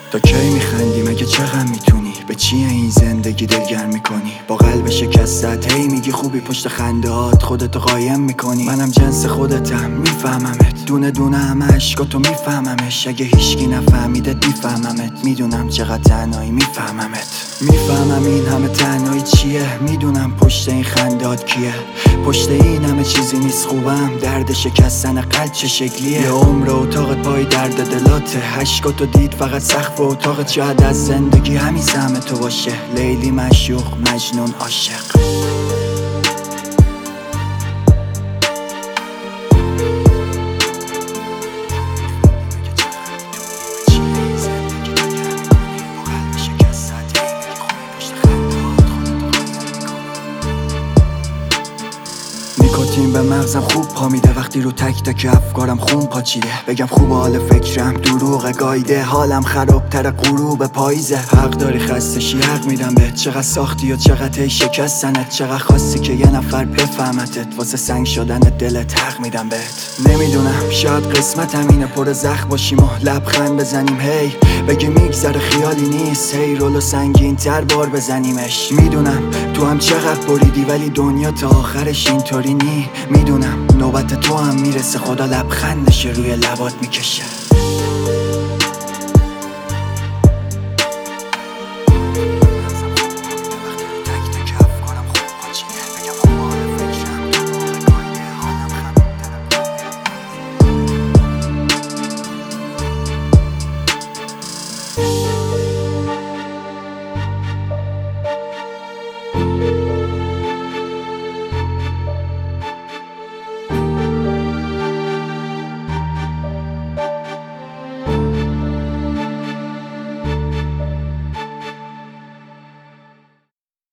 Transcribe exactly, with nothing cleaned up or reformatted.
تا کی میخندی؟ مگه چقدر میتونی؟ به چیه این زندگی دلگرم میکنی؟ با قلب شکستت هی میگی خوبی، پشت خندهات خودتو قایم میکنی. منم جنس خودتم، میفهممت دونه دونه همه عشقاتو میفهممش. اگه هیچکی نفهمیدت میفهممت، میدونم چقدر تنهایی میفهممت. میفهمم این همه تنهایی چیه، میدونم پشت این خندهات کیه. پشت این همه چیزی نیست خوبم، درد شکستن قلب چه شکلیه. یه عمر اتاقت پای درد دلاته، عشقاتو دید فقط سقف اتاقت. شاید از زندگی همین سهم تو باشه، لیلی معشوق مجنون عاشق. نیکوتین به مغزم خوب پا میده وقتی رو تک تک افکارم خون پاچیده. بگم خوب حال فکرم دروغ گایده، حالم خرابتر غروب پاییزه. حق داری خستشی، حق میدم بهت. چقدر ساختی و چقدر هی شکستنت، چقدر خواستی که یه نفر بفهمتت. واسه سنگ شدن دلت حق میدم بهت. نمیدونم شاید قسمتم اینه پر زخم باشیم و لبخند بزنیم. هی بگی میگذره خیالی نیست، هی رولو سنگین تر بار بزنیمش. میدونم تو هم چقدر بریدی ولی دنیا تا آخرش اینطوری نی. میدونم نوبت تو هم میرسه، خدا لبخندش روی لبات میکشه.